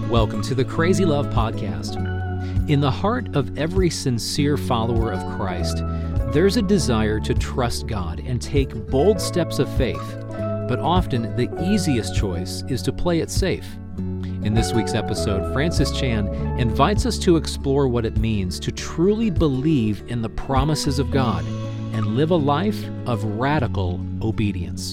Welcome to the Crazy Love Podcast. In the heart of every sincere follower of Christ, there's a desire to trust God and take bold steps of faith, but often the easiest choice is to play it safe. In this week's episode, Francis Chan invites us to explore what it means to truly believe in the promises of God and live a life of radical obedience.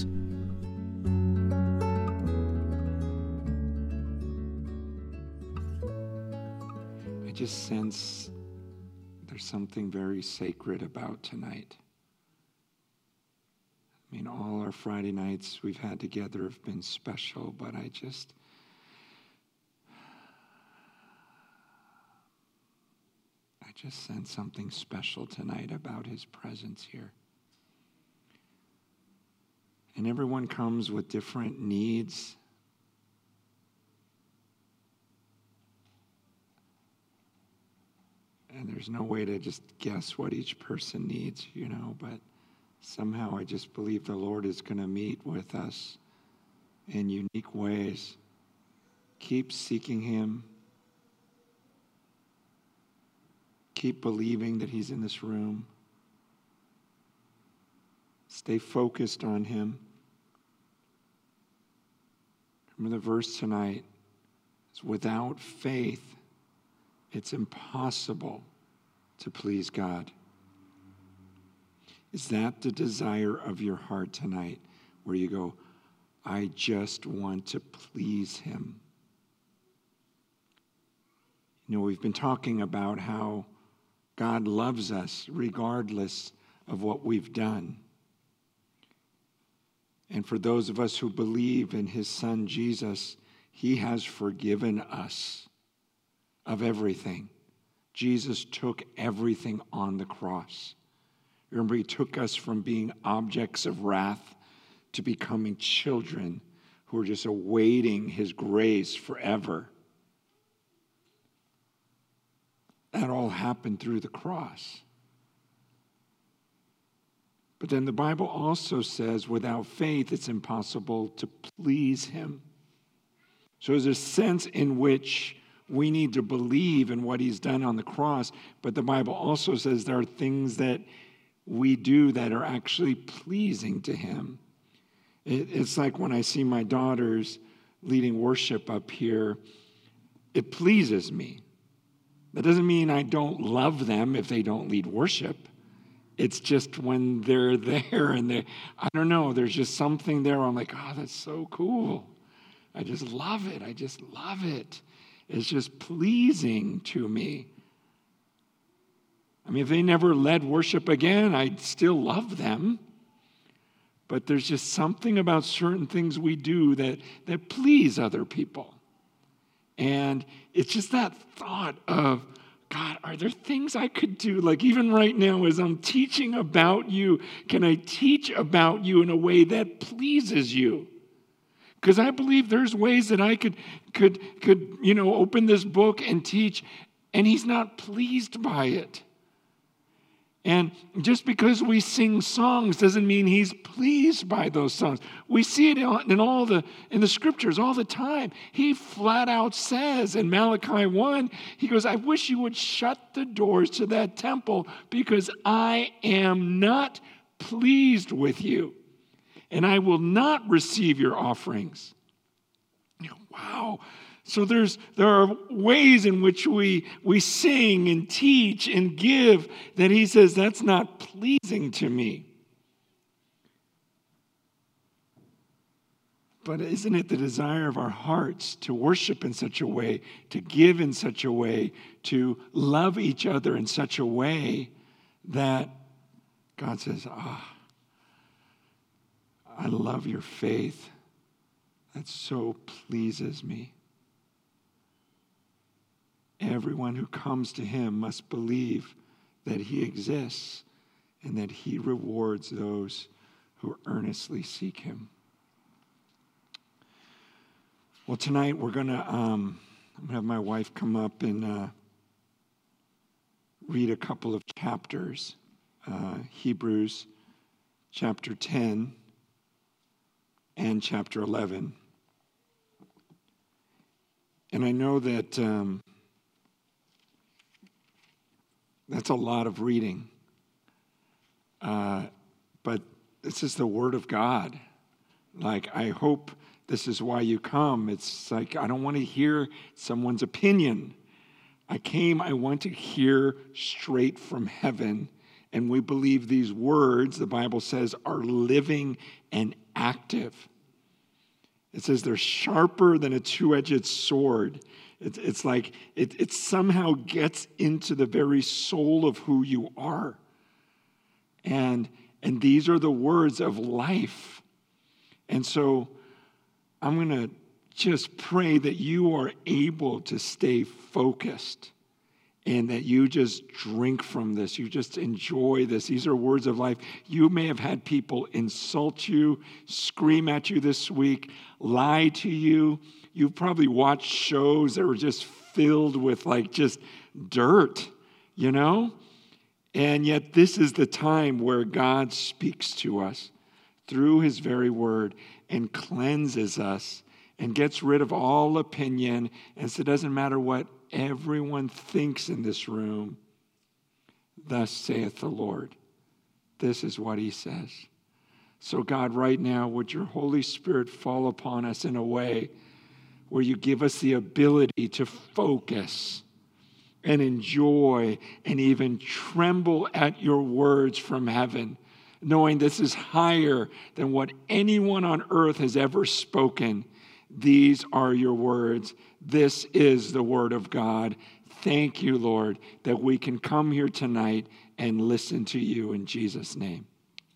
I just sense there's something very sacred about tonight. I mean, all our Friday nights we've had together have been special, but I just sense something special tonight about his presence here. And everyone comes with different needs. And there's no way to just guess what each person needs, but somehow I just believe the Lord is going to meet with us in unique ways. Keep seeking him. Keep believing that he's in this room. Stay focused on him. Remember the verse tonight. It's without faith, it's impossible to please God. Is that the desire of your heart tonight, where you go, I just want to please him? We've been talking about how God loves us regardless of what we've done. And for those of us who believe in his son Jesus, he has forgiven us of everything. Jesus took everything on the cross. Remember, he took us from being objects of wrath to becoming children who are just awaiting his grace forever. That all happened through the cross. But then the Bible also says without faith it's impossible to please him. So there's a sense in which we need to believe in what he's done on the cross, but the Bible also says there are things that we do that are actually pleasing to him. It's like when I see my daughters leading worship up here, it pleases me. That doesn't mean I don't love them if they don't lead worship. It's just when they're there and I don't know, there's just something there where I'm like, oh, that's so cool. I just love it. It's just pleasing to me. I mean, if they never led worship again, I'd still love them. But there's just something about certain things we do that please other people. And it's just that thought of, God, are there things I could do? Like even right now as I'm teaching about you, can I teach about you in a way that pleases you? Because I believe there's ways that I could open this book and teach, and he's not pleased by it. And just because we sing songs doesn't mean he's pleased by those songs. We see it in the scriptures all the time. He flat out says in Malachi 1, he goes, I wish you would shut the doors to that temple because I am not pleased with you, and I will not receive your offerings. Wow. So there are ways in which we sing and teach and give that he says, that's not pleasing to me. But isn't it the desire of our hearts to worship in such a way, to give in such a way, to love each other in such a way that God says, I love your faith. That so pleases me. Everyone who comes to him must believe that he exists and that he rewards those who earnestly seek him. Well, tonight we're going to have my wife come up and read a couple of chapters. Hebrews chapter 10 and chapter 11. And I know that that's a lot of reading. But this is the Word of God. Like, I hope this is why you come. It's like, I don't want to hear someone's opinion. I want to hear straight from heaven. And we believe these words, the Bible says, are living and active. It says they're sharper than a two-edged sword. It's like it somehow gets into the very soul of who you are. And these are the words of life. And so I'm going to just pray that you are able to stay focused and that you just drink from this. You just enjoy this. These are words of life. You may have had people insult you, scream at you this week, lie to you. You've probably watched shows that were just filled with like just dirt, you know? And yet this is the time where God speaks to us through his very word and cleanses us and gets rid of all opinion. And so it doesn't matter what everyone thinks in this room. Thus saith the Lord. This is what he says. So God, right now, would your Holy Spirit fall upon us in a way where you give us the ability to focus and enjoy and even tremble at your words from heaven, knowing this is higher than what anyone on earth has ever spoken. These are your words. This is the word of God. Thank you, Lord, that we can come here tonight and listen to you in Jesus' name.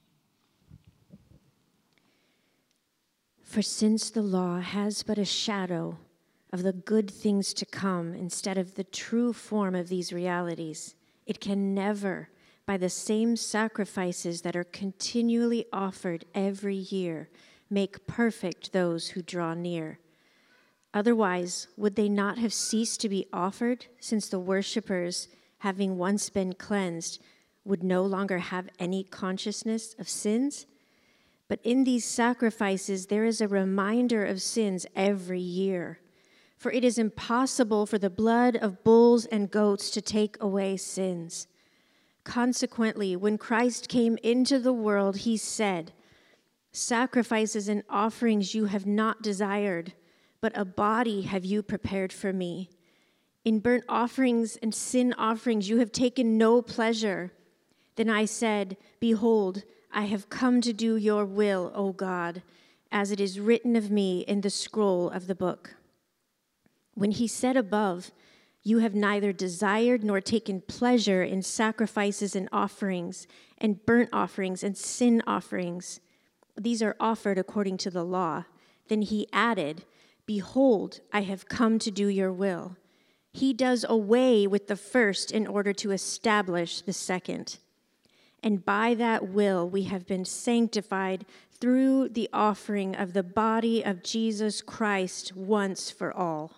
For since the law has but a shadow of the good things to come instead of the true form of these realities, it can never, by the same sacrifices that are continually offered every year, make perfect those who draw near. Otherwise, would they not have ceased to be offered, since the worshipers, having once been cleansed, would no longer have any consciousness of sins? But in these sacrifices there is a reminder of sins every year. For it is impossible for the blood of bulls and goats to take away sins. Consequently, when Christ came into the world, he said, "Sacrifices and offerings you have not desired, but a body have you prepared for me. In burnt offerings and sin offerings you have taken no pleasure." Then I said, "Behold, I have come to do your will, O God, as it is written of me in the scroll of the book." When he said above, "You have neither desired nor taken pleasure in sacrifices and offerings, and burnt offerings and sin offerings. These are offered according to the law." Then he added, "Behold, I have come to do your will." He does away with the first in order to establish the second. And by that will we have been sanctified through the offering of the body of Jesus Christ once for all.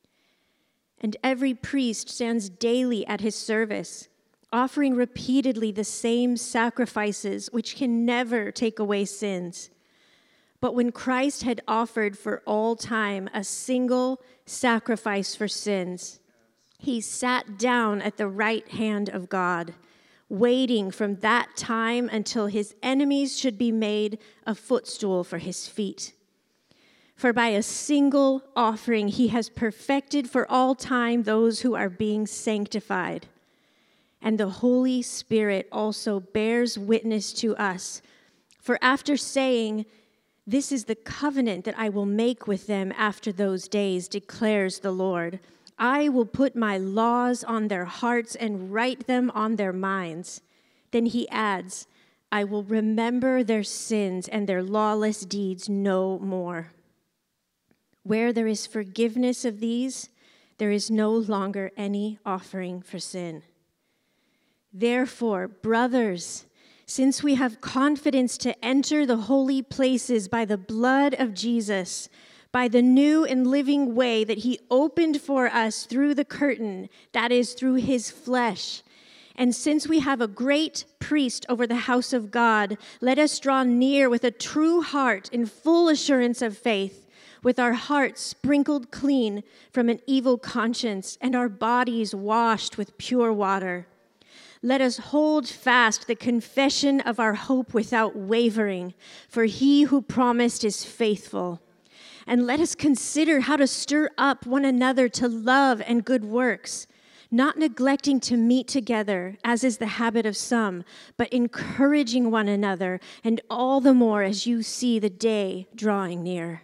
And every priest stands daily at his service, offering repeatedly the same sacrifices which can never take away sins. But when Christ had offered for all time a single sacrifice for sins, he sat down at the right hand of God, waiting from that time until his enemies should be made a footstool for his feet. For by a single offering he has perfected for all time those who are being sanctified. And the Holy Spirit also bears witness to us. For after saying, "This is the covenant that I will make with them after those days, declares the Lord. I will put my laws on their hearts and write them on their minds." Then he adds, "I will remember their sins and their lawless deeds no more." Where there is forgiveness of these, there is no longer any offering for sin. Therefore, brothers, since we have confidence to enter the holy places by the blood of Jesus, by the new and living way that he opened for us through the curtain, that is, through his flesh. And since we have a great priest over the house of God, let us draw near with a true heart in full assurance of faith, with our hearts sprinkled clean from an evil conscience and our bodies washed with pure water. Let us hold fast the confession of our hope without wavering, for he who promised is faithful. And let us consider how to stir up one another to love and good works, not neglecting to meet together, as is the habit of some, but encouraging one another, and all the more as you see the day drawing near.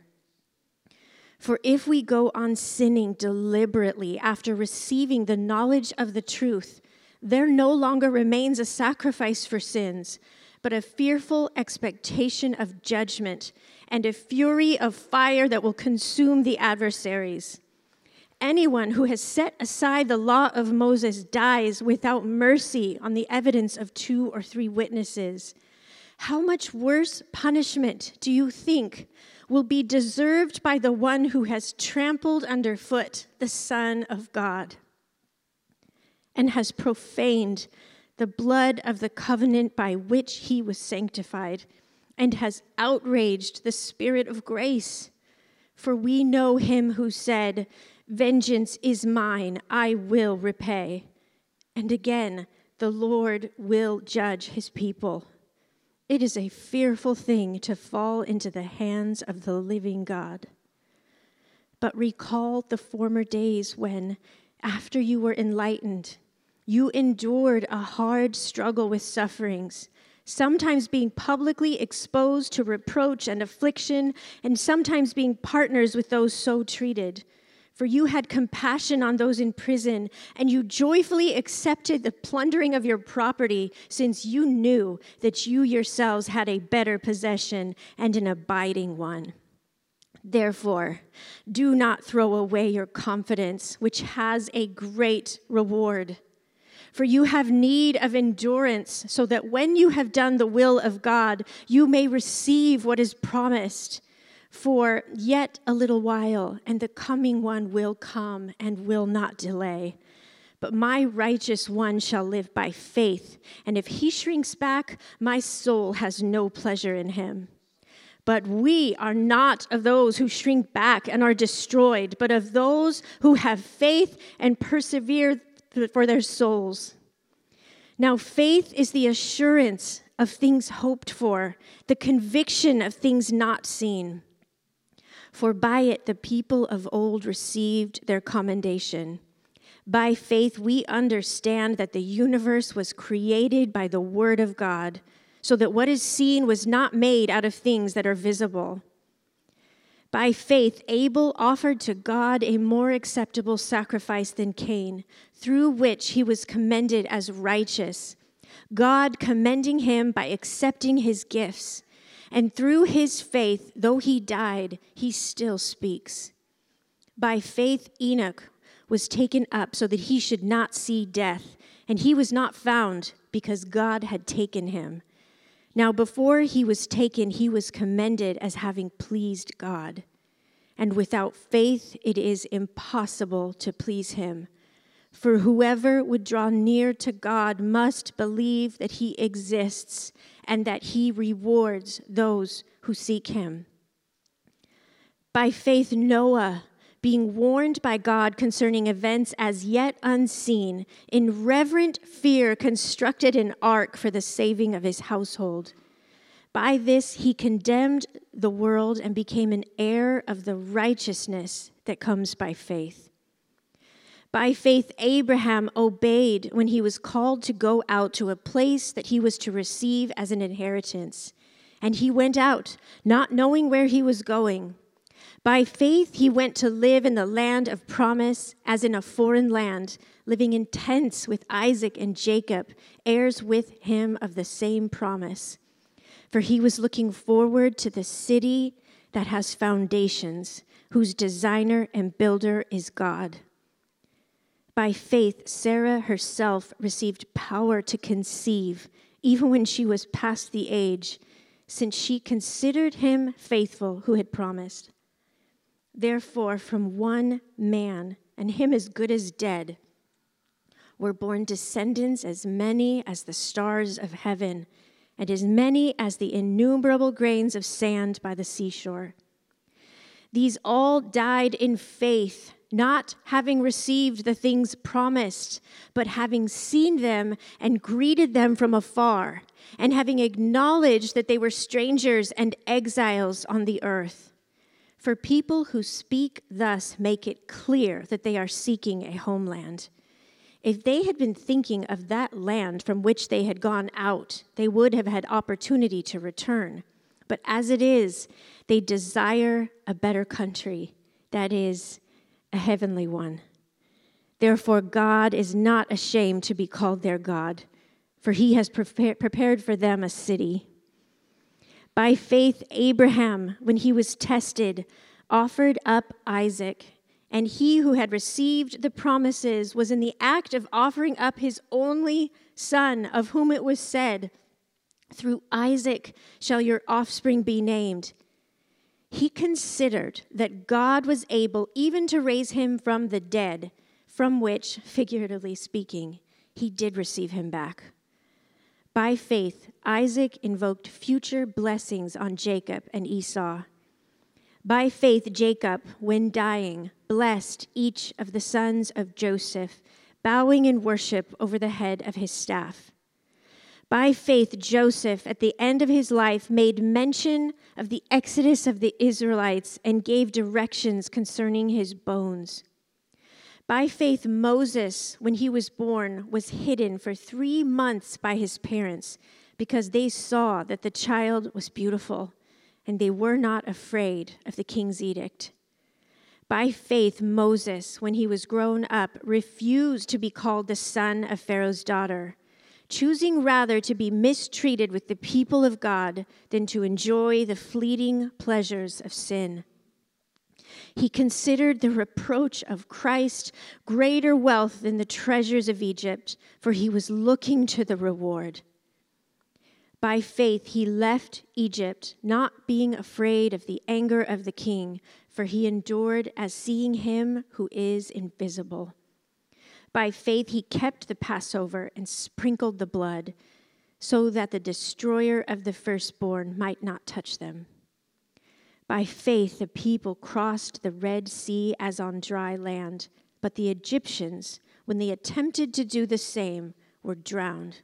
For if we go on sinning deliberately after receiving the knowledge of the truth, there no longer remains a sacrifice for sins, but a fearful expectation of judgment and a fury of fire that will consume the adversaries. Anyone who has set aside the law of Moses dies without mercy on the evidence of 2 or 3 witnesses. How much worse punishment do you think will be deserved by the one who has trampled underfoot the Son of God and has profaned the blood of the covenant by which he was sanctified, and has outraged the Spirit of grace? For we know him who said, "Vengeance is mine, I will repay." And again, the Lord will judge his people. It is a fearful thing to fall into the hands of the living God. But recall the former days when, after you were enlightened, you endured a hard struggle with sufferings, sometimes being publicly exposed to reproach and affliction, and sometimes being partners with those so treated. For you had compassion on those in prison, and you joyfully accepted the plundering of your property, since you knew that you yourselves had a better possession and an abiding one. Therefore, do not throw away your confidence, which has a great reward. For you have need of endurance, so that when you have done the will of God, you may receive what is promised. For yet a little while, and the coming one will come and will not delay. But my righteous one shall live by faith, and if he shrinks back, my soul has no pleasure in him. But we are not of those who shrink back and are destroyed, but of those who have faith and persevere for their souls. Now faith is the assurance of things hoped for, the conviction of things not seen. For by it the people of old received their commendation. By faith we understand that the universe was created by the word of God, so that what is seen was not made out of things that are visible. By faith, Abel offered to God a more acceptable sacrifice than Cain, through which he was commended as righteous, God commending him by accepting his gifts. And through his faith, though he died, he still speaks. By faith, Enoch was taken up so that he should not see death, and he was not found because God had taken him. Now before he was taken, he was commended as having pleased God. And without faith, it is impossible to please him. For whoever would draw near to God must believe that he exists and that he rewards those who seek him. By faith, Noah, being warned by God concerning events as yet unseen, in reverent fear constructed an ark for the saving of his household. By this he condemned the world and became an heir of the righteousness that comes by faith. By faith, Abraham obeyed when he was called to go out to a place that he was to receive as an inheritance. And he went out, not knowing where he was going. By faith, he went to live in the land of promise, as in a foreign land, living in tents with Isaac and Jacob, heirs with him of the same promise. For he was looking forward to the city that has foundations, whose designer and builder is God. By faith, Sarah herself received power to conceive, even when she was past the age, since she considered him faithful who had promised. Therefore, from one man, and him as good as dead, were born descendants as many as the stars of heaven, and as many as the innumerable grains of sand by the seashore. These all died in faith, not having received the things promised, but having seen them and greeted them from afar, and having acknowledged that they were strangers and exiles on the earth. For people who speak thus make it clear that they are seeking a homeland. If they had been thinking of that land from which they had gone out, they would have had opportunity to return. But as it is, they desire a better country, that is, a heavenly one. Therefore, God is not ashamed to be called their God, for he has prepared for them a city. By faith, Abraham, when he was tested, offered up Isaac, and he who had received the promises was in the act of offering up his only son, of whom it was said, "Through Isaac shall your offspring be named." He considered that God was able even to raise him from the dead, from which, figuratively speaking, he did receive him back. By faith, Isaac invoked future blessings on Jacob and Esau. By faith, Jacob, when dying, blessed each of the sons of Joseph, bowing in worship over the head of his staff. By faith, Joseph, at the end of his life, made mention of the exodus of the Israelites and gave directions concerning his bones. By faith, Moses, when he was born, was hidden for 3 months by his parents because they saw that the child was beautiful, and they were not afraid of the king's edict. By faith, Moses, when he was grown up, refused to be called the son of Pharaoh's daughter, choosing rather to be mistreated with the people of God than to enjoy the fleeting pleasures of sin. He considered the reproach of Christ greater wealth than the treasures of Egypt, for he was looking to the reward. By faith, he left Egypt, not being afraid of the anger of the king, for he endured as seeing him who is invisible. By faith, he kept the Passover and sprinkled the blood, so that the destroyer of the firstborn might not touch them. By faith, the people crossed the Red Sea as on dry land, but the Egyptians, when they attempted to do the same, were drowned.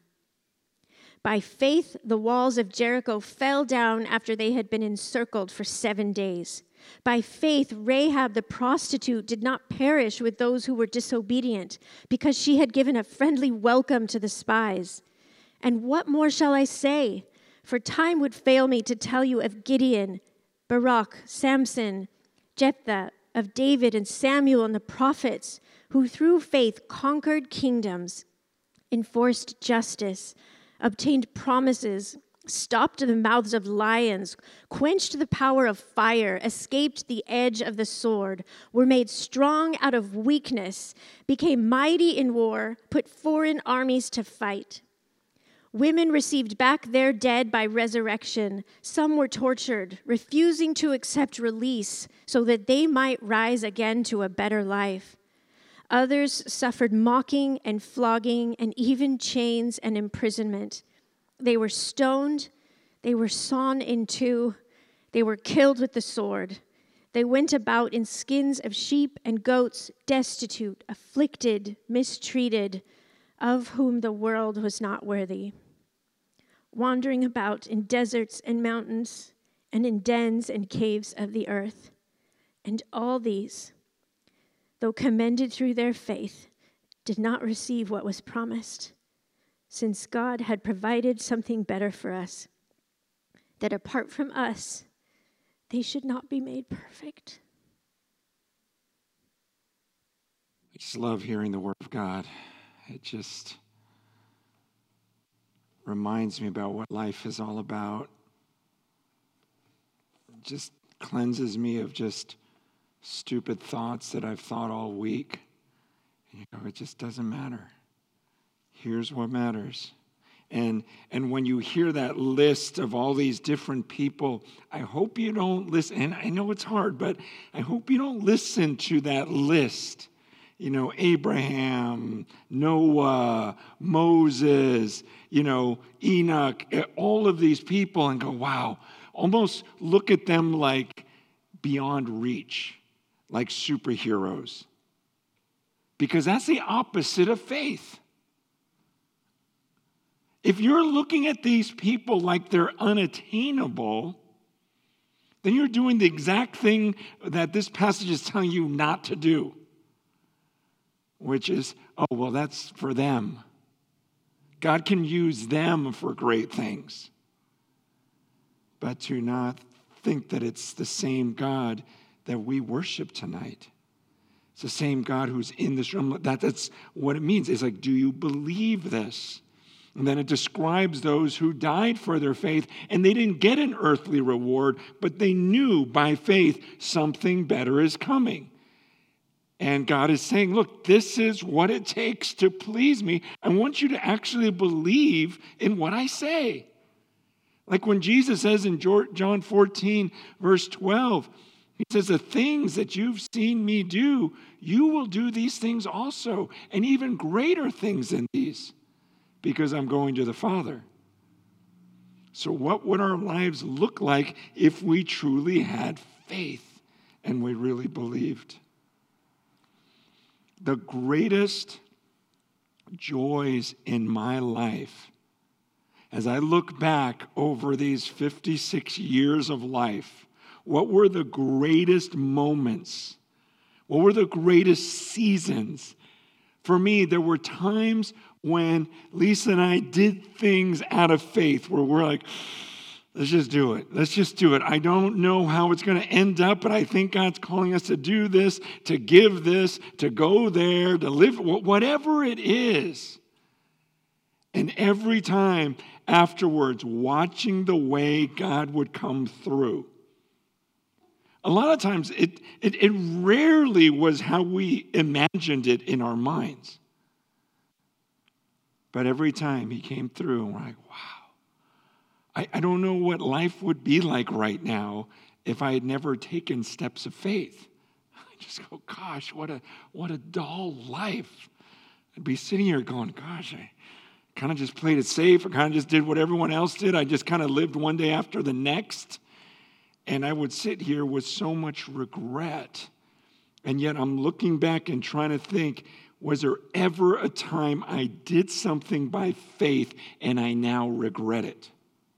By faith, the walls of Jericho fell down after they had been encircled for 7 days. By faith, Rahab the prostitute did not perish with those who were disobedient, because she had given a friendly welcome to the spies. And what more shall I say? For time would fail me to tell you of Gideon, Barak, Samson, Jephthah, of David and Samuel and the prophets, who through faith conquered kingdoms, enforced justice, obtained promises, stopped the mouths of lions, quenched the power of fire, escaped the edge of the sword, were made strong out of weakness, became mighty in war, put foreign armies to fight. Women received back their dead by resurrection. Some were tortured, refusing to accept release so that they might rise again to a better life. Others suffered mocking and flogging and even chains and imprisonment. They were stoned, they were sawn in two, they were killed with the sword. They went about in skins of sheep and goats, destitute, afflicted, mistreated, of whom the world was not worthy, wandering about in deserts and mountains and in dens and caves of the earth. And all these, though commended through their faith, did not receive what was promised, since God had provided something better for us, that apart from us, they should not be made perfect. I just love hearing the word of God. It just reminds me about what life is all about. It just cleanses me of just stupid thoughts that I've thought all week. And you go, it just doesn't matter. Here's what matters. And when you hear that list of all these different people, I hope you don't listen. And I know it's hard, but I hope you don't listen to that list. You know, Abraham, Noah, Moses, Enoch, all of these people, and go, wow, almost look at them like beyond reach, like superheroes. Because that's the opposite of faith. If you're looking at these people like they're unattainable, then you're doing the exact thing that this passage is telling you not to do, which is, oh, well, that's for them. God can use them for great things. But to not think that it's the same God that we worship tonight. It's the same God who's in this room. That's what it means. It's like, do you believe this? And then it describes those who died for their faith, and they didn't get an earthly reward, but they knew by faith something better is coming. And God is saying, look, this is what it takes to please me. I want you to actually believe in what I say. Like when Jesus says in John 14, verse 12, he says, the things that you've seen me do, you will do these things also, and even greater things than these, because I'm going to the Father. So what would our lives look like if we truly had faith and we really believed? The greatest joys in my life, as I look back over these 56 years of life, what were the greatest moments? What were the greatest seasons? For me, there were times when Lisa and I did things out of faith where we're like, let's just do it. Let's just do it. I don't know how it's going to end up, but I think God's calling us to do this, to give this, to go there, to live, whatever it is. And every time afterwards, watching the way God would come through. A lot of times, it rarely was how we imagined it in our minds. But every time he came through, and we're like, wow. I don't know what life would be like right now if I had never taken steps of faith. I just go, gosh, what a dull life. I'd be sitting here going, gosh, I kind of just played it safe. I kind of just did what everyone else did. I just kind of lived one day after the next. And I would sit here with so much regret. And yet I'm looking back and trying to think, was there ever a time I did something by faith and I now regret it?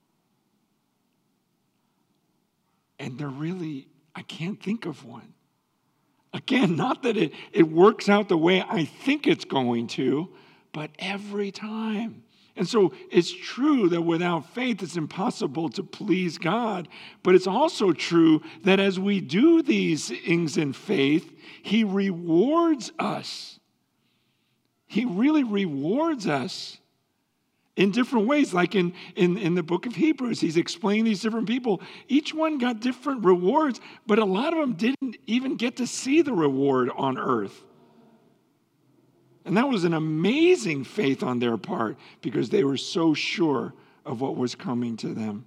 And I can't think of one. Again, not that it works out the way I think it's going to, but every time. And so it's true that without faith, it's impossible to please God. But it's also true that as we do these things in faith, he rewards us. He really rewards us in different ways. Like in the book of Hebrews, he's explaining these different people. Each one got different rewards, but a lot of them didn't even get to see the reward on earth. And that was an amazing faith on their part because they were so sure of what was coming to them.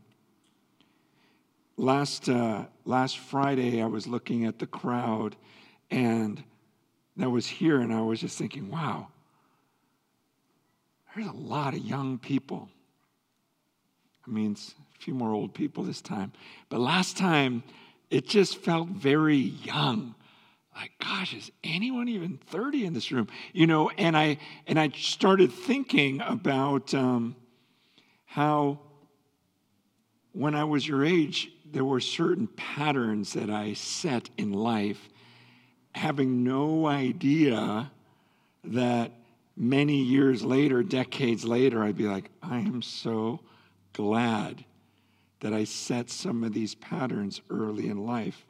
Last Friday, I was looking at the crowd and that was here, and I was just thinking, wow, there's a lot of young people. I mean, it's a few more old people this time. But last time, it just felt very young. Like, gosh, is anyone even 30 in this room? You know, and I started thinking about how when I was your age, there were certain patterns that I set in life, having no idea that many years later, decades later, I'd be like, I am so glad that I set some of these patterns early in life.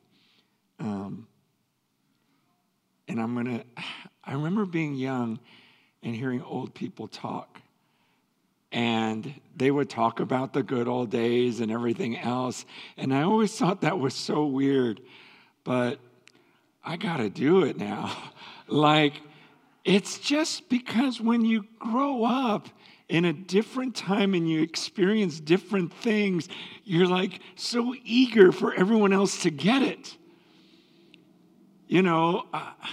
And I remember being young and hearing old people talk. And they would talk about the good old days and everything else. And I always thought that was so weird. But I got to do it now. Like, it's just because when you grow up in a different time and you experience different things, you're like so eager for everyone else to get it. You know,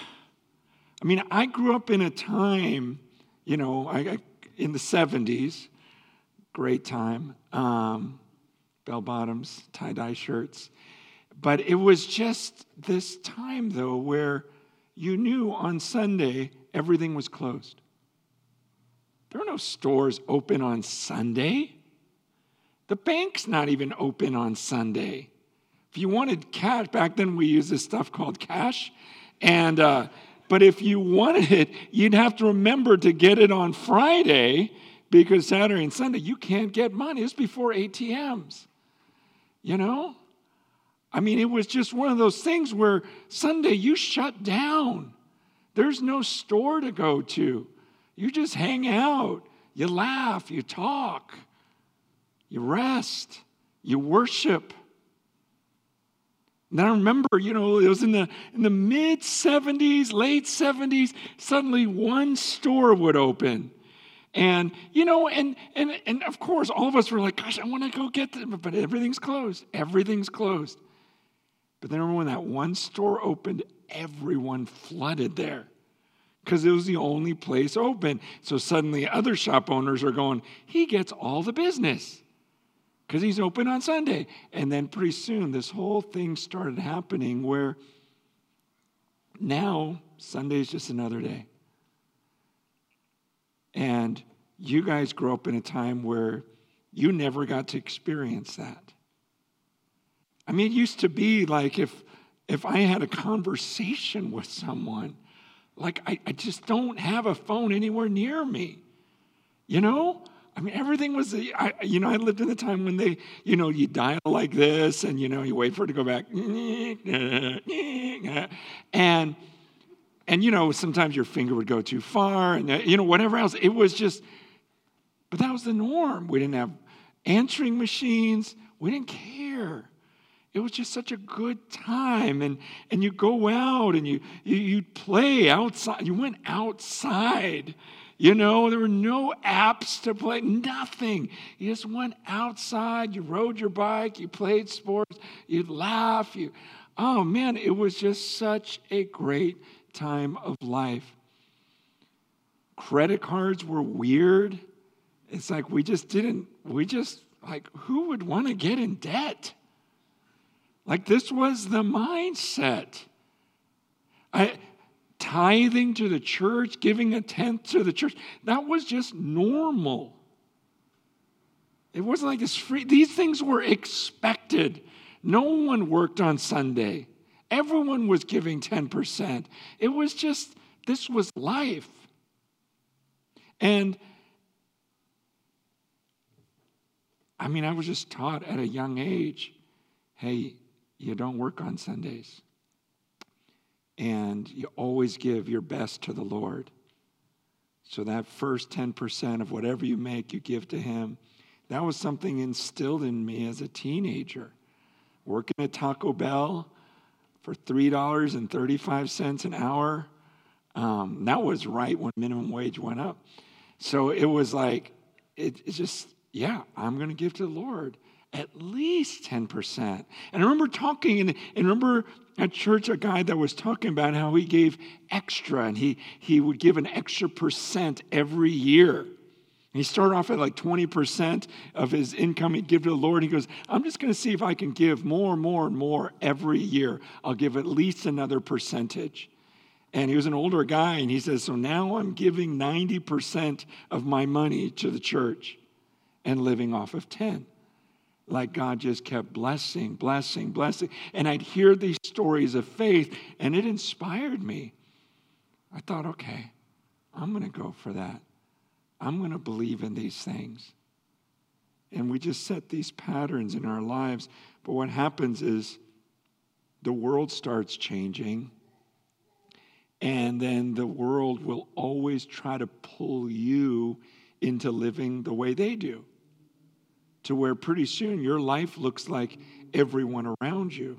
I grew up in a time, you know, in the 70s, great time, bell bottoms, tie-dye shirts. But it was just this time, though, where you knew on Sunday everything was closed. There were no stores open on Sunday. The bank's not even open on Sunday. If you wanted cash, back then we used this stuff called cash. But if you wanted it, you'd have to remember to get it on Friday, because Saturday and Sunday you can't get money. This was before ATMs. You know? I mean, it was just one of those things where Sunday you shut down. There's no store to go to. You just hang out. You laugh. You talk. You rest. You worship. And I remember, it was in the mid-'70s, late '70s, suddenly one store would open. And, and of course, all of us were like, gosh, I want to go get them, but everything's closed. Everything's closed. But then when that one store opened, everyone flooded there because it was the only place open. So suddenly other shop owners are going, he gets all the business because he's open on Sunday. And then pretty soon this whole thing started happening where now Sunday is just another day. And you guys grew up in a time where you never got to experience that. I mean, it used to be like if I had a conversation with someone, like I just don't have a phone anywhere near me. I mean, everything was, I lived in the time when they, you dial like this and, you wait for it to go back. And sometimes your finger would go too far and, whatever else. It was just, but that was the norm. We didn't have answering machines. We didn't care. It was just such a good time. And you go out and you'd play outside. You went outside. There were no apps to play, nothing. You just went outside, you rode your bike, you played sports, you'd laugh. Oh man, it was just such a great time of life. Credit cards were weird. It's like who would want to get in debt? Like this was the mindset. Tithing to the church, giving a tenth to the church, that was just normal. It wasn't like this free. These things were expected. No one worked on Sunday. Everyone was giving 10%. It was just, this was life. And I mean, I was just taught at a young age, hey, you don't work on Sundays. And you always give your best to the Lord. So that first 10% of whatever you make, you give to Him. That was something instilled in me as a teenager. Working at Taco Bell for $3.35 an hour. That was right when minimum wage went up. So it was like, it's just, I'm going to give to the Lord at least 10%. And I remember talking, and remember at church a guy that was talking about how he gave extra, and he would give an extra percent every year. He started off at like 20% of his income he'd give to the Lord. He goes, I'm just going to see if I can give more and more and more every year. I'll give at least another percentage. And he was an older guy, and he says, so now I'm giving 90% of my money to the church and living off of 10. Like God just kept blessing. And I'd hear these stories of faith, and it inspired me. I thought, okay, I'm going to go for that. I'm going to believe in these things. And we just set these patterns in our lives. But what happens is the world starts changing. And then the world will always try to pull you into living the way they do. To where pretty soon your life looks like everyone around you.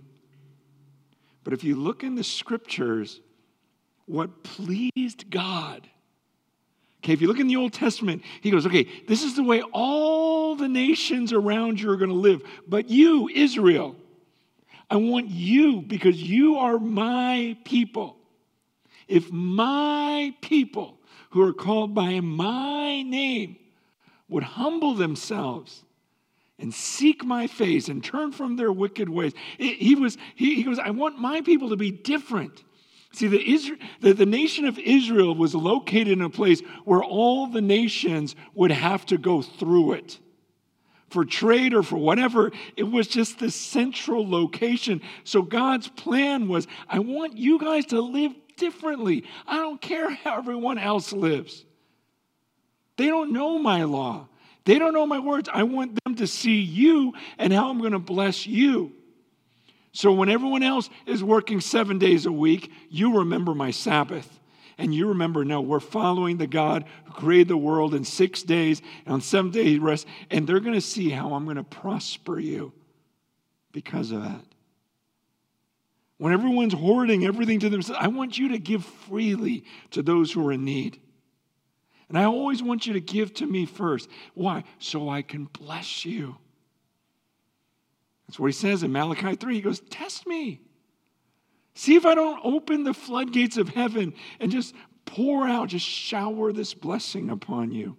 But if you look in the scriptures, what pleased God. Okay, if you look in the Old Testament, He goes, okay, this is the way all the nations around you are going to live. But you, Israel, I want you, because you are my people. If my people who are called by my name would humble themselves and seek my face and turn from their wicked ways. He goes, I want my people to be different. See, the nation of Israel was located in a place where all the nations would have to go through it. For trade or for whatever, it was just the central location. So God's plan was, I want you guys to live differently. I don't care how everyone else lives. They don't know my law. They don't know my words. I want them to see you and how I'm going to bless you. So when everyone else is working 7 days a week, you remember my Sabbath. And you remember, no, we're following the God who created the world in 6 days, and on 7 days he rests. And they're going to see how I'm going to prosper you because of that. When everyone's hoarding everything to themselves, I want you to give freely to those who are in need. And I always want you to give to me first. Why? So I can bless you. That's what he says in Malachi 3. He goes, test me. See if I don't open the floodgates of heaven and just pour out, just shower this blessing upon you.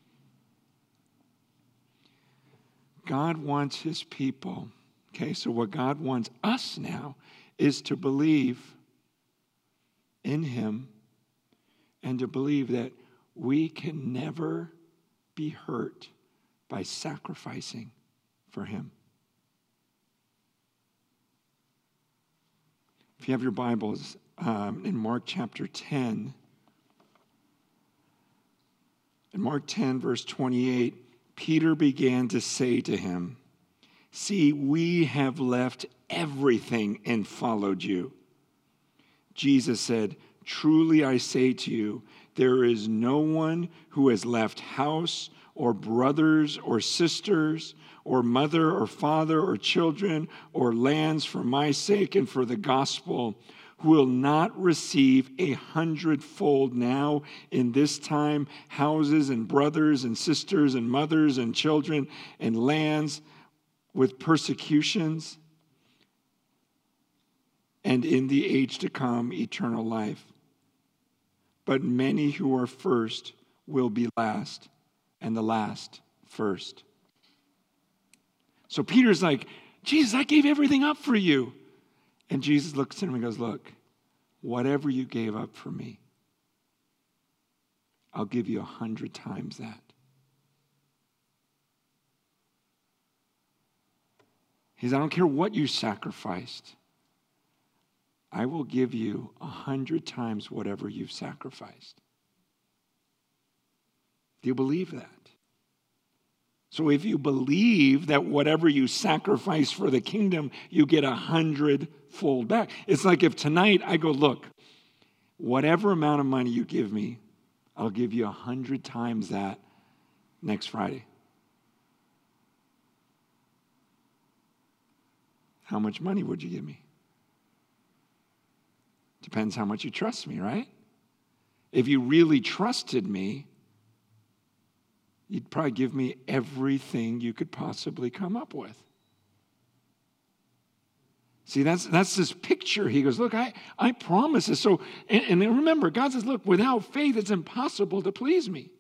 God wants his people. Okay, so what God wants us now is to believe in him and to believe that we can never be hurt by sacrificing for him. If you have your Bibles, in Mark chapter 10, in Mark 10, verse 28, Peter began to say to him, see, we have left everything and followed you. Jesus said, truly I say to you, there is no one who has left house or brothers or sisters or mother or father or children or lands for my sake and for the gospel who will not receive 100-fold now in this time, houses and brothers and sisters and mothers and children and lands with persecutions, and in the age to come, eternal life. But many who are first will be last, and the last first. So Peter's like, Jesus, I gave everything up for you. And Jesus looks at him and goes, look, whatever you gave up for me, I'll give you 100 times that. He says, I don't care what you sacrificed. I will give you 100 times whatever you've sacrificed. Do you believe that? So if you believe that whatever you sacrifice for the kingdom, you get 100-fold back. It's like if tonight I go, look, whatever amount of money you give me, I'll give you 100 times that next Friday. How much money would you give me? Depends how much you trust me, right? If you really trusted me, you'd probably give me everything you could possibly come up with. See, that's this picture. He goes, look, I promise this. So, and remember, God says, look, without faith, it's impossible to please me.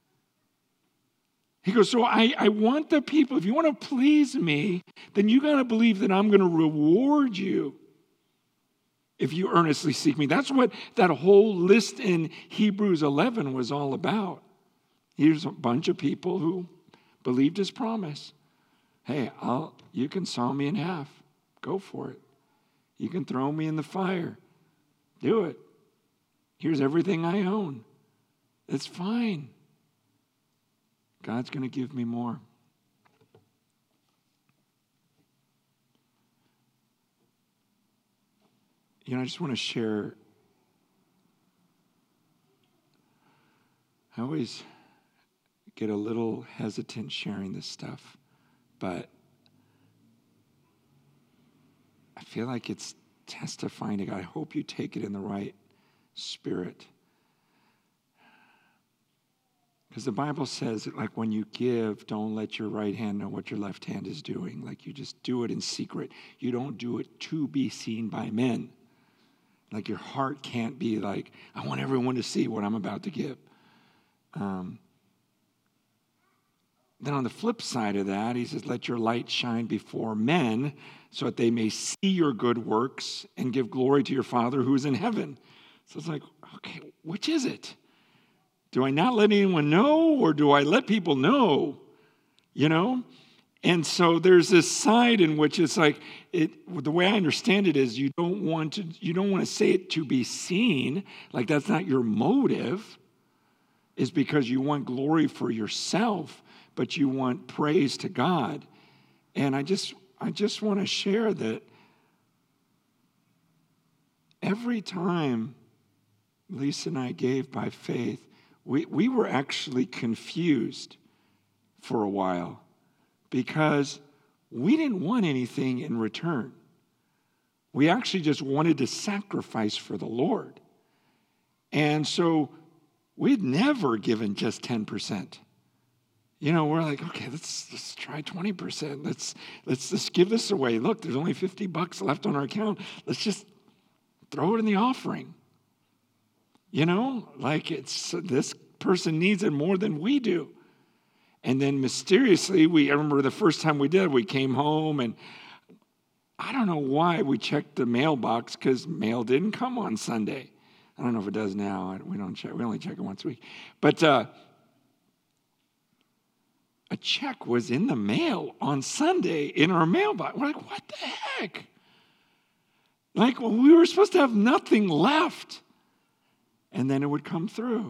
He goes, so I want the people, if you want to please me, then you got to believe that I'm going to reward you if you earnestly seek me. That's what that whole list in Hebrews 11 was all about. Here's a bunch of people who believed his promise. Hey, you can saw me in half. Go for it. You can throw me in the fire. Do it. Here's everything I own. It's fine. God's going to give me more. I just want to share. I always get a little hesitant sharing this stuff, but I feel like it's testifying to God. I hope you take it in the right spirit. Because the Bible says, like, when you give, don't let your right hand know what your left hand is doing. Like, you just do it in secret. You don't do it to be seen by men. Like, your heart can't be like, I want everyone to see what I'm about to give. then on the flip side of that, he says, let your light shine before men so that they may see your good works and give glory to your Father who is in heaven. So it's like, okay, which is it? Do I not let anyone know, or do I let people know? You know? And so there's this side in which it's like, the way I understand it is you don't want to say it to be seen, like that's not your motive, is because you want glory for yourself, but you want praise to God. And I just want to share that every time Lisa and I gave by faith, we were actually confused for a while because we didn't want anything in return. We actually just wanted to sacrifice for the Lord. And so we'd never given just 10%. You know, we're like, okay, let's try 20%. Let's give this away. Look, there's only $50 left on our account. Let's just throw it in the offering. You know, like this person needs it more than we do. And then mysteriously, I remember the first time we did, we came home and I don't know why we checked the mailbox because mail didn't come on Sunday. I don't know if it does now. We don't check. We only check it once a week. But a check was in the mail on Sunday in our mailbox. We're like, what the heck? Like, well, we were supposed to have nothing left. And then it would come through.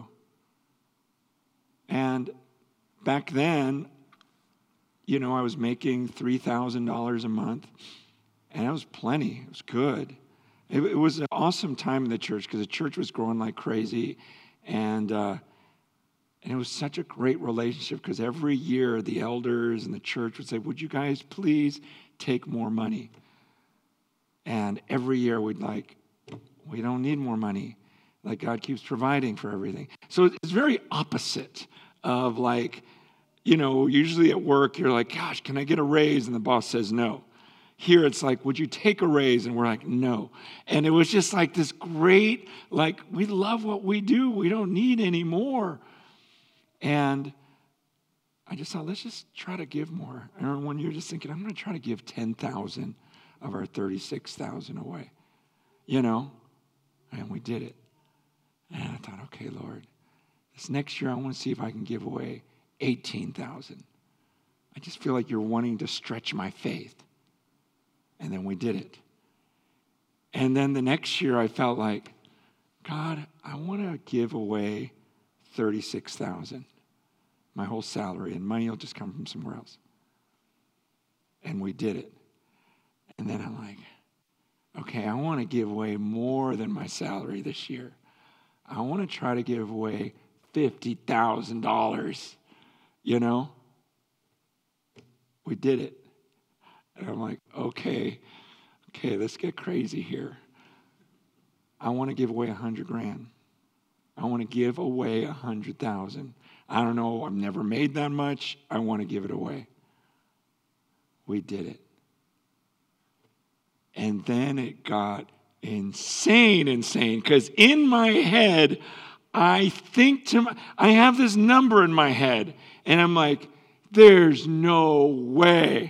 And back then, you know, I was making $3,000 a month. And that was plenty. It was good. It was an awesome time in the church because the church was growing like crazy. And it was such a great relationship because every year the elders and the church would say, would you guys please take more money? And every year we don't need more money. Like God keeps providing for everything. So it's very opposite of like, you know, usually at work you're like, gosh, can I get a raise? And the boss says no. Here it's like, would you take a raise? And we're like, no. And it was just like this great, like, we love what we do. We don't need any more. And I just thought, let's just try to give more. I remember one year just thinking, I'm going to try to give 10,000 of our 36,000 away, you know? And we did it. And I thought, okay, Lord, this next year I want to see if I can give away 18,000. I just feel like you're wanting to stretch my faith. And then we did it. And then the next year I felt like, God, I want to give away 36,000, my whole salary, and money will just come from somewhere else. And we did it. And then I'm like, okay, I want to give away more than my salary this year. I want to try to give away $50,000, you know? We did it. And I'm like, okay, let's get crazy here. I want to give away $100,000. I want to give away 100,000. I don't know. I've never made that much. I want to give it away. We did it. And then it got insane, because in my head, I have this number in my head, and I'm like, there's no way.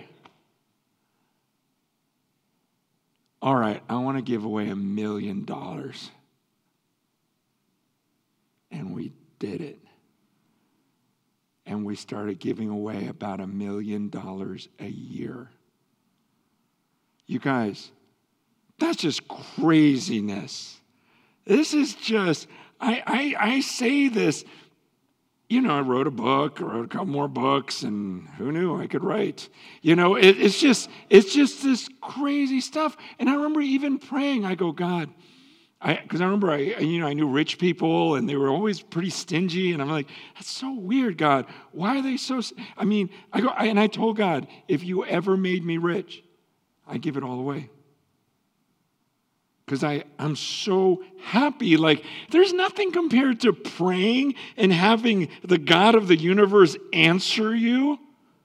All right, I want to give away $1 million. And we did it. And we started giving away about $1 million a year. You guys, that's just craziness. This is just, I say this, you know, I wrote a couple more books, and who knew I could write? You know, it's just this crazy stuff. And I remember even praying, I go, God, because I remember I knew rich people, and they were always pretty stingy, and I'm like, that's so weird, God. Why are they so? I told God, if you ever made me rich, I give it all away. Because I'm so happy. Like, there's nothing compared to praying and having the God of the universe answer you.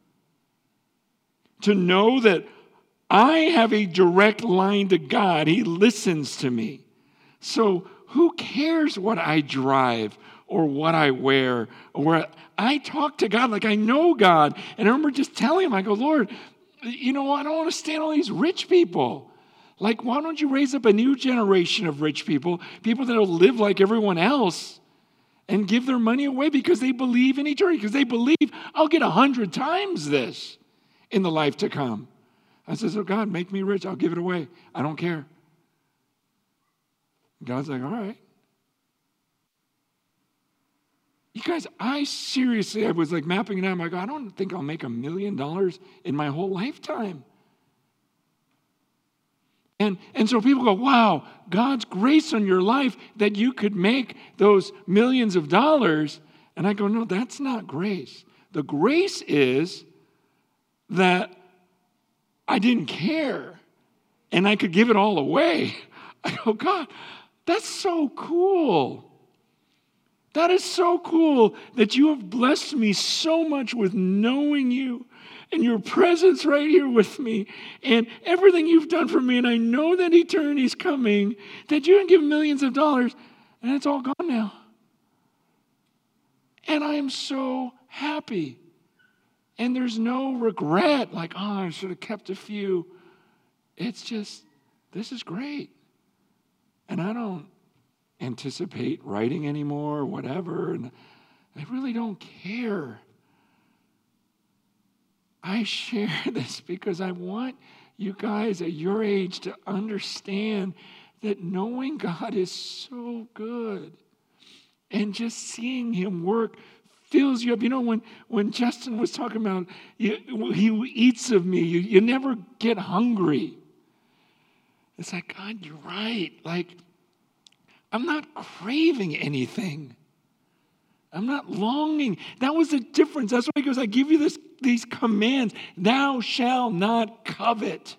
To know that I have a direct line to God. He listens to me. So who cares what I drive or what I wear, or where I talk to God like I know God. And I remember just telling him, I go, Lord, I don't want to stand all these rich people. Like, why don't you raise up a new generation of rich people that will live like everyone else and give their money away because they believe in eternity, because they believe I'll get 100 times this in the life to come. I said, oh, God, make me rich. I'll give it away. I don't care. God's like, all right. You guys, I was like mapping it out. I'm like, I don't think I'll make $1 million in my whole lifetime. And so people go, wow, God's grace on your life that you could make those millions of dollars. And I go, no, that's not grace. The grace is that I didn't care and I could give it all away. I go, God, that's so cool. That is so cool that you have blessed me so much with knowing you and your presence right here with me and everything you've done for me. And I know that eternity's coming, that you can give millions of dollars and it's all gone now. And I am so happy. And there's no regret like, oh, I should have kept a few. It's just, this is great. And I don't anticipate writing anymore or whatever. And I really don't care. I share this because I want you guys at your age to understand that knowing God is so good. And just seeing him work fills you up. When Justin was talking about, he eats of me, you never get hungry. It's like, God, you're right. Like, I'm not craving anything. I'm not longing. That was the difference. That's why he goes, I give you these commands. Thou shalt not covet.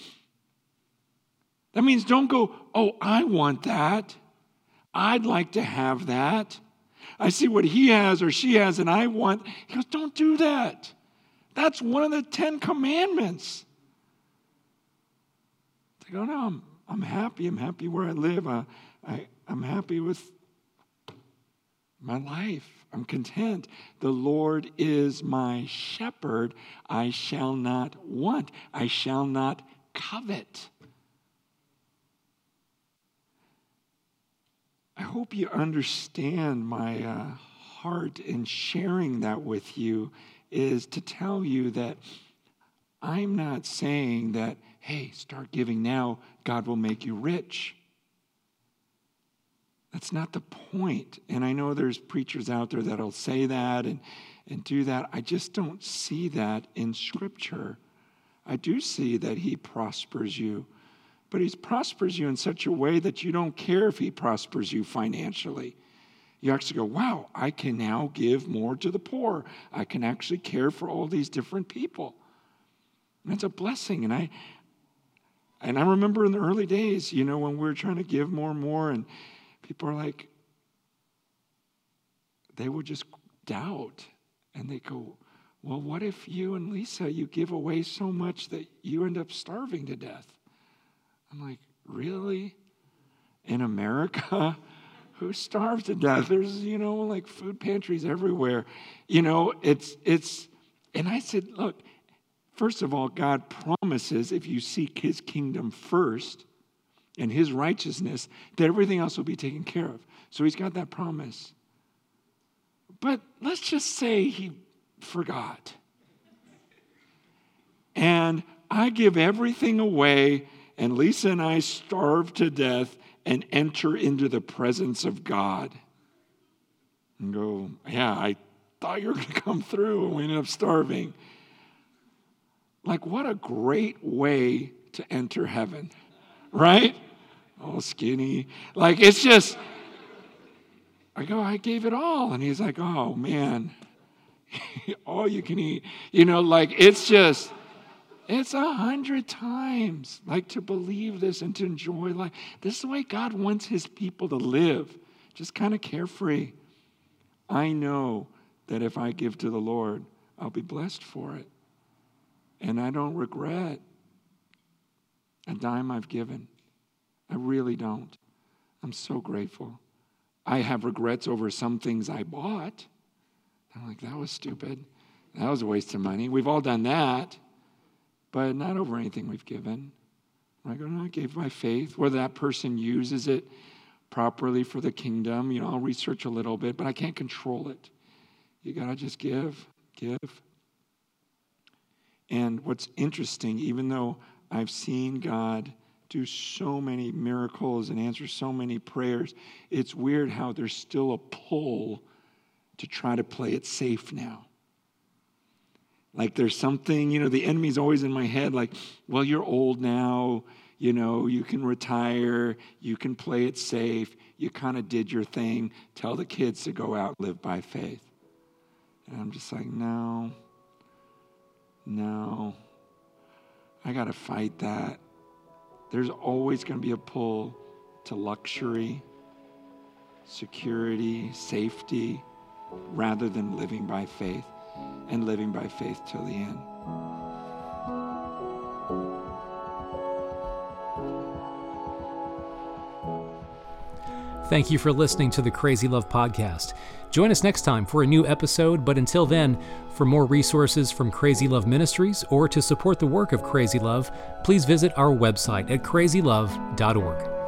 That means don't go, oh, I want that. I'd like to have that. I see what he has or she has and I want. He goes, don't do that. That's one of the 10 commandments. They go, no, I'm happy. I'm happy where I live. I'm happy with my life. I'm content. The Lord is my shepherd. I shall not want. I shall not covet. I hope you understand my heart in sharing that with you is to tell you that I'm not saying that, hey, start giving now, God will make you rich. That's not the point. And I know there's preachers out there that'll say that and do that. I just don't see that in Scripture. I do see that he prospers you. But he prospers you in such a way that you don't care if he prospers you financially. You actually go, wow, I can now give more to the poor. I can actually care for all these different people. And it's a blessing. And I remember in the early days, when we were trying to give more and more, and people are like, they would just doubt. And they go, well, what if you and Lisa, you give away so much that you end up starving to death? I'm like, really? In America? Who starves to death? There's, like food pantries everywhere. It's, and I said, look, first of all, God promises if you seek his kingdom first and his righteousness, that everything else will be taken care of. So he's got that promise. But let's just say he forgot. And I give everything away, and Lisa and I starve to death and enter into the presence of God. And go, yeah, I thought you were going to come through, and we ended up starving. Like, what a great way to enter heaven, right? All skinny. Like, it's just, I go, I gave it all. And he's like, oh, man, all you can eat. It's 100 times, to believe this and to enjoy life. This is the way God wants his people to live, just kind of carefree. I know that if I give to the Lord, I'll be blessed for it. And I don't regret a dime I've given. I really don't. I'm so grateful. I have regrets over some things I bought. I'm like, that was stupid. That was a waste of money. We've all done that, but not over anything we've given. I go, no, I gave my faith. Whether that person uses it properly for the kingdom, I'll research a little bit, but I can't control it. You got to just give. And what's interesting, even though I've seen God do so many miracles and answer so many prayers, it's weird how there's still a pull to try to play it safe now. Like there's something, the enemy's always in my head, like, well, you're old now, you can retire, you can play it safe, you kind of did your thing, tell the kids to go out and live by faith. And I'm just like, no, I got to fight that. There's always going to be a pull to luxury, security, safety, rather than living by faith, and living by faith till the end. Thank you for listening to the Crazy Love Podcast. Join us next time for a new episode, but until then, for more resources from Crazy Love Ministries or to support the work of Crazy Love, please visit our website at crazylove.org.